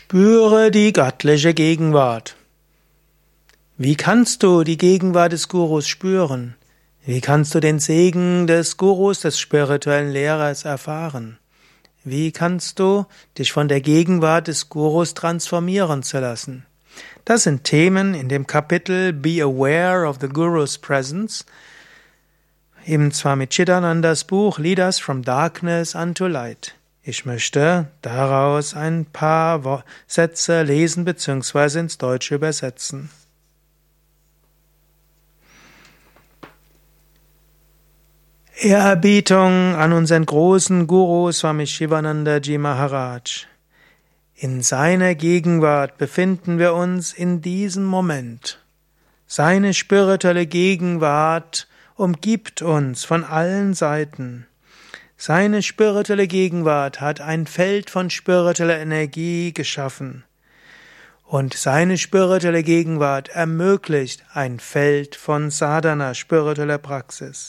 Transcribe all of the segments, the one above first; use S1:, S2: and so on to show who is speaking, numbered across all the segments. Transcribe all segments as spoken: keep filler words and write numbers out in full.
S1: Spüre die göttliche Gegenwart. Wie kannst du die Gegenwart des Gurus spüren? Wie kannst du den Segen des Gurus, des spirituellen Lehrers erfahren? Wie kannst du dich von der Gegenwart des Gurus transformieren zu lassen? Das sind Themen in dem Kapitel Be Aware of the Guru's Presence, eben zwar mit Chidanandas Buch Lead Us from Darkness unto Light. Ich möchte daraus ein paar Sätze lesen bzw. ins Deutsche übersetzen. Ehrerbietung an unseren großen Guru Swami Shivanandaji Maharaj. In seiner Gegenwart befinden wir uns in diesem Moment. Seine spirituelle Gegenwart umgibt uns von allen Seiten. Seine spirituelle Gegenwart hat ein Feld von spiritueller Energie geschaffen. Und seine spirituelle Gegenwart ermöglicht ein Feld von Sadhana, spiritueller Praxis.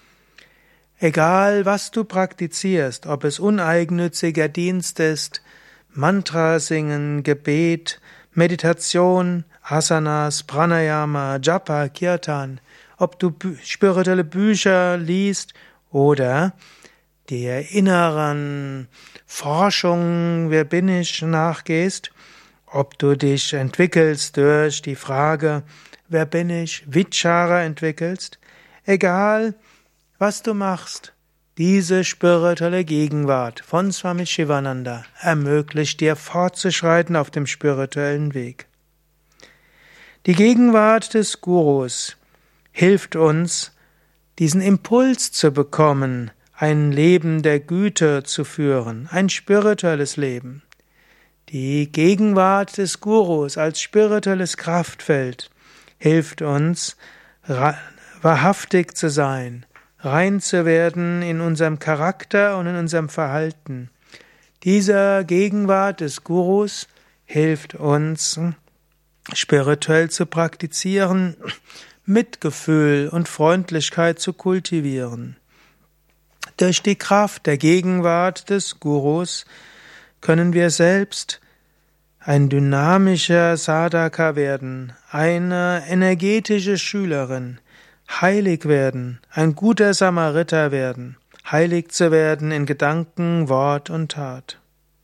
S1: Egal, was du praktizierst, ob es uneigennütziger Dienst ist, Mantra singen, Gebet, Meditation, Asanas, Pranayama, Japa, Kirtan, ob du spirituelle Bücher liest oder der inneren Forschung, wer bin ich, nachgehst, ob du dich entwickelst durch die Frage, wer bin ich, Vichara entwickelst, egal, was du machst, diese spirituelle Gegenwart von Swami Shivananda ermöglicht dir fortzuschreiten auf dem spirituellen Weg. Die Gegenwart des Gurus hilft uns, diesen Impuls zu bekommen, ein Leben der Güte zu führen, ein spirituelles Leben. Die Gegenwart des Gurus als spirituelles Kraftfeld hilft uns, wahrhaftig zu sein, rein zu werden in unserem Charakter und in unserem Verhalten. Diese Gegenwart des Gurus hilft uns, spirituell zu praktizieren, Mitgefühl und Freundlichkeit zu kultivieren. Durch die Kraft der Gegenwart des Gurus können wir selbst ein dynamischer Sadhaka werden, eine energetische Schülerin, heilig werden, ein guter Samariter werden, heilig zu werden in Gedanken, Wort und Tat.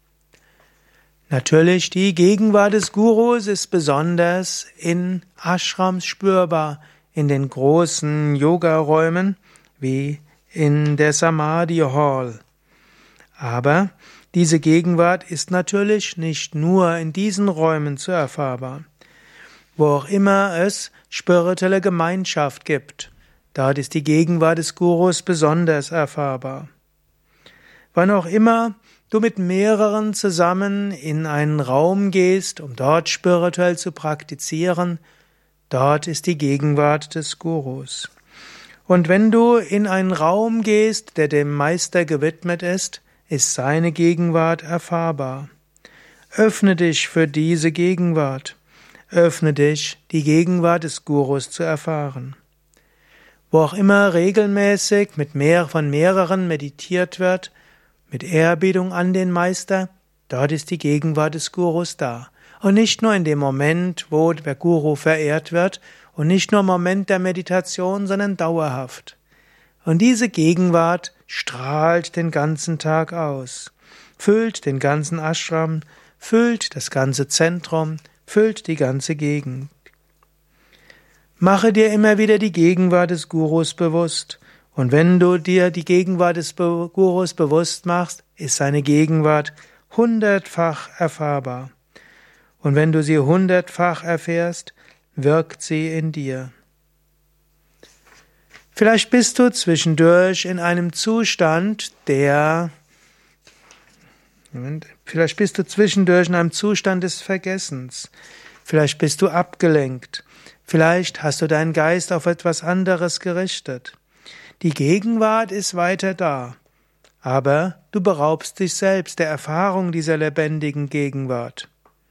S1: Natürlich, die Gegenwart des Gurus ist besonders in Ashrams spürbar, in den großen Yogaräumen wie in der Samadhi Hall. Aber diese Gegenwart ist natürlich nicht nur in diesen Räumen zu erfahrbar. Wo auch immer es spirituelle Gemeinschaft gibt, dort ist die Gegenwart des Gurus besonders erfahrbar. Wann auch immer du mit mehreren zusammen in einen Raum gehst, um dort spirituell zu praktizieren, dort ist die Gegenwart des Gurus. Und wenn du in einen Raum gehst, der dem Meister gewidmet ist, ist seine Gegenwart erfahrbar. Öffne dich für diese Gegenwart. Öffne dich, die Gegenwart des Gurus zu erfahren. Wo auch immer regelmäßig mit mehr von mehreren meditiert wird, mit Ehrerbietung an den Meister, dort ist die Gegenwart des Gurus da. Und nicht nur in dem Moment, wo der Guru verehrt wird, und nicht nur im Moment der Meditation, sondern dauerhaft. Und diese Gegenwart strahlt den ganzen Tag aus, füllt den ganzen Ashram, füllt das ganze Zentrum, füllt die ganze Gegend. Mache dir immer wieder die Gegenwart des Gurus bewusst. Und wenn du dir die Gegenwart des Gurus bewusst machst, ist seine Gegenwart hundertfach erfahrbar. Und wenn du sie hundertfach erfährst, wirkt sie in dir. Vielleicht bist du zwischendurch in einem Zustand, der Vielleicht bist du zwischendurch in einem Zustand des Vergessens. Vielleicht bist du abgelenkt. Vielleicht hast du deinen Geist auf etwas anderes gerichtet. Die Gegenwart ist weiter da, aber du beraubst dich selbst der Erfahrung dieser lebendigen Gegenwart.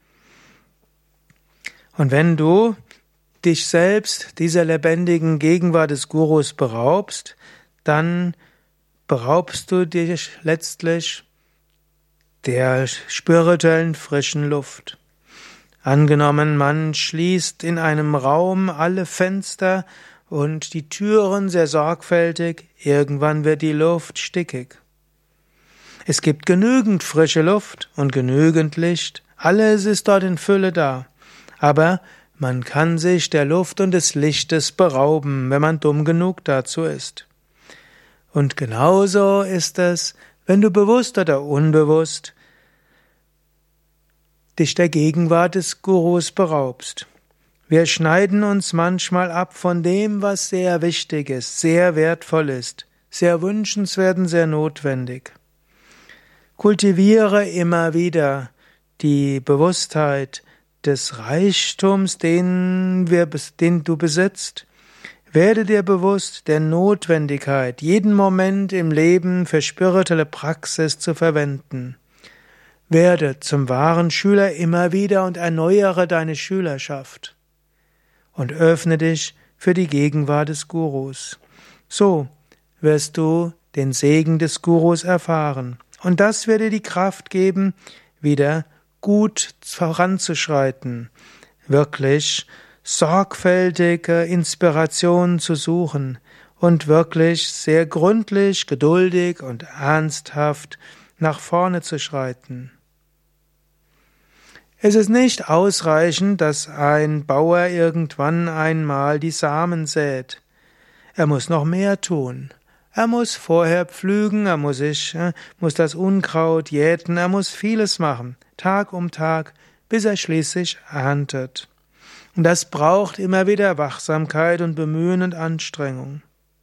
S1: Und wenn du dich selbst dieser lebendigen Gegenwart des Gurus beraubst, dann beraubst du dich letztlich der spirituellen frischen Luft. Angenommen, man schließt in einem Raum alle Fenster und die Türen sehr sorgfältig, irgendwann wird die Luft stickig. Es gibt genügend frische Luft und genügend Licht, alles ist dort in Fülle da, aber man kann sich der Luft und des Lichtes berauben, wenn man dumm genug dazu ist. Und genauso ist es, wenn du bewusst oder unbewusst dich der Gegenwart des Gurus beraubst. Wir schneiden uns manchmal ab von dem, was sehr wichtig ist, sehr wertvoll ist, sehr wünschenswert und sehr notwendig. Kultiviere immer wieder die Bewusstheit des Reichtums, den, wir, den du besitzt. Werde dir bewusst der Notwendigkeit, jeden Moment im Leben für spirituelle Praxis zu verwenden. Werde zum wahren Schüler immer wieder und erneuere deine Schülerschaft. Und öffne dich für die Gegenwart des Gurus. So wirst du den Segen des Gurus erfahren. Und das wird dir die Kraft geben, wieder gut voranzuschreiten, wirklich sorgfältige Inspiration zu suchen und wirklich sehr gründlich, geduldig und ernsthaft nach vorne zu schreiten. Es ist nicht ausreichend, dass ein Bauer irgendwann einmal die Samen sät. Er muss noch mehr tun. Er muss vorher pflügen, er muss sich, äh, muss das Unkraut jäten, er muss vieles machen, Tag um Tag, bis er schließlich erntet. Und das braucht immer wieder Wachsamkeit und Bemühen und Anstrengung.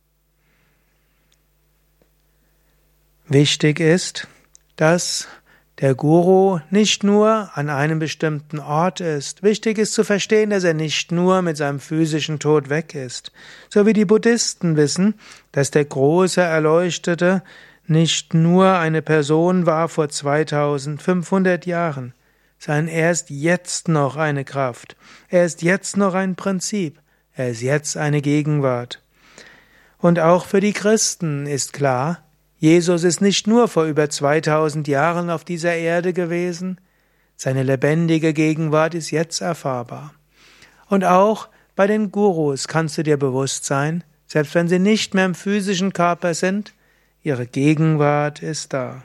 S1: Wichtig ist, dass der Guru nicht nur an einem bestimmten Ort ist. Wichtig ist zu verstehen, dass er nicht nur mit seinem physischen Tod weg ist. So wie die Buddhisten wissen, dass der große Erleuchtete nicht nur eine Person war vor zweitausendfünfhundert Jahren, sondern er ist jetzt noch eine Kraft. Er ist jetzt noch ein Prinzip. Er ist jetzt eine Gegenwart. Und auch für die Christen ist klar, Jesus ist nicht nur vor über zweitausend Jahren auf dieser Erde gewesen, seine lebendige Gegenwart ist jetzt erfahrbar. Und auch bei den Gurus kannst du dir bewusst sein, selbst wenn sie nicht mehr im physischen Körper sind, ihre Gegenwart ist da.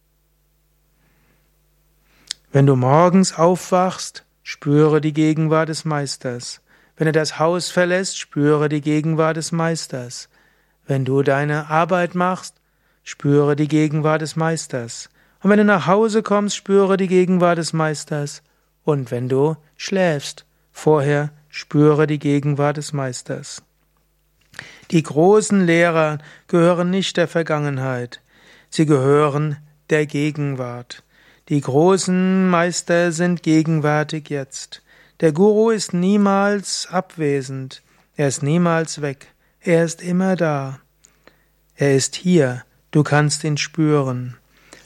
S1: Wenn du morgens aufwachst, spüre die Gegenwart des Meisters. Wenn du das Haus verlässt, spüre die Gegenwart des Meisters. Wenn du deine Arbeit machst, spüre die Gegenwart des Meisters. Und wenn du nach Hause kommst, spüre die Gegenwart des Meisters. Und wenn du schläfst, vorher spüre die Gegenwart des Meisters. Die großen Lehrer gehören nicht der Vergangenheit, sie gehören der Gegenwart. Die großen Meister sind gegenwärtig jetzt. Der Guru ist niemals abwesend, er ist niemals weg, er ist immer da. Er ist hier. Du kannst ihn spüren.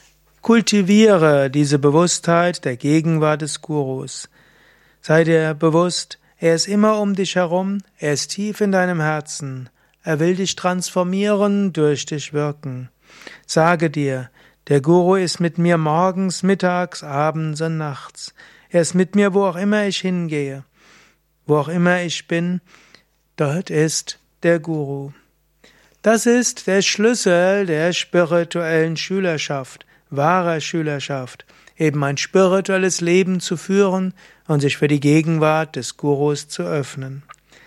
S1: Kultiviere diese Bewusstheit der Gegenwart des Gurus. Sei dir bewusst, er ist immer um dich herum, er ist tief in deinem Herzen. Er will dich transformieren, durch dich wirken. Sage dir, der Guru ist mit mir morgens, mittags, abends und nachts. Er ist mit mir, wo auch immer ich hingehe. Wo auch immer ich bin, dort ist der Guru. Das ist der Schlüssel der spirituellen Schülerschaft, wahrer Schülerschaft, eben ein spirituelles Leben zu führen und sich für die Gegenwart des Gurus zu öffnen.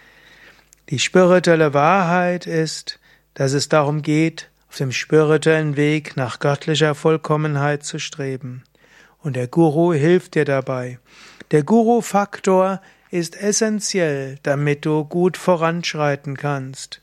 S1: Die spirituelle Wahrheit ist, dass es darum geht, auf dem spirituellen Weg nach göttlicher Vollkommenheit zu streben. Und der Guru hilft dir dabei. Der Guru-Faktor ist essentiell, damit du gut voranschreiten kannst.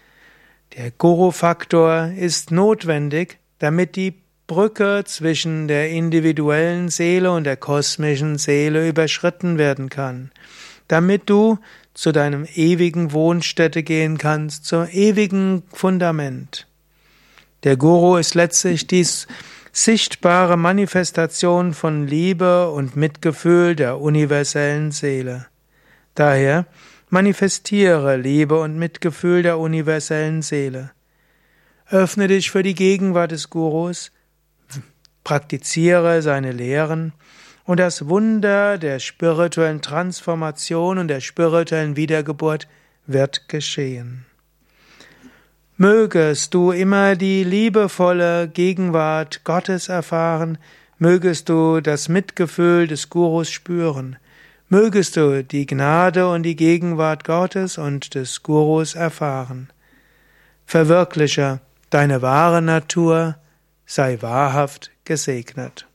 S1: Der Guru-Faktor ist notwendig, damit die Brücke zwischen der individuellen Seele und der kosmischen Seele überschritten werden kann, damit du zu deinem ewigen Wohnstätte gehen kannst, zum ewigen Fundament. Der Guru ist letztlich die sichtbare Manifestation von Liebe und Mitgefühl der universellen Seele. Daher manifestiere Liebe und Mitgefühl der universellen Seele. Öffne dich für die Gegenwart des Gurus, praktiziere seine Lehren und das Wunder der spirituellen Transformation und der spirituellen Wiedergeburt wird geschehen. Mögest du immer die liebevolle Gegenwart Gottes erfahren, mögest du das Mitgefühl des Gurus spüren, mögest du die Gnade und die Gegenwart Gottes und des Gurus erfahren. Verwirkliche deine wahre Natur, sei wahrhaft gesegnet.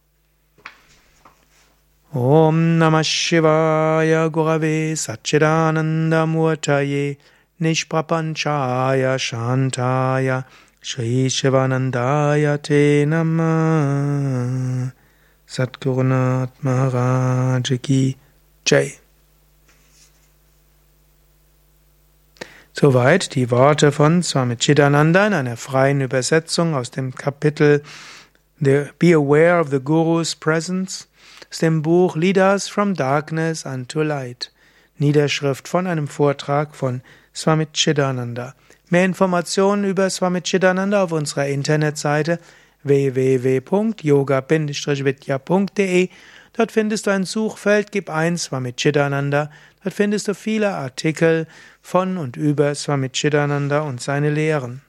S1: Om Namah Shivaya Gurave Satchidananda Murtaye Nishprapanchaya Shantaya Shri Shivanandaya Te Namah. Satgurunath Maharaj Ki Jai. Soweit die Worte von Swami Chidananda in einer freien Übersetzung aus dem Kapitel Be Aware of the Guru's Presence aus dem Buch Leaders from Darkness unto Light. Niederschrift von einem Vortrag von Swami Chidananda. Mehr Informationen über Swami Chidananda auf unserer Internetseite w w w punkt yoga vidya punkt de. Dort findest du ein Suchfeld, gib ein Swami Chidananda. Dort findest du viele Artikel von und über Swami Chidananda und seine Lehren.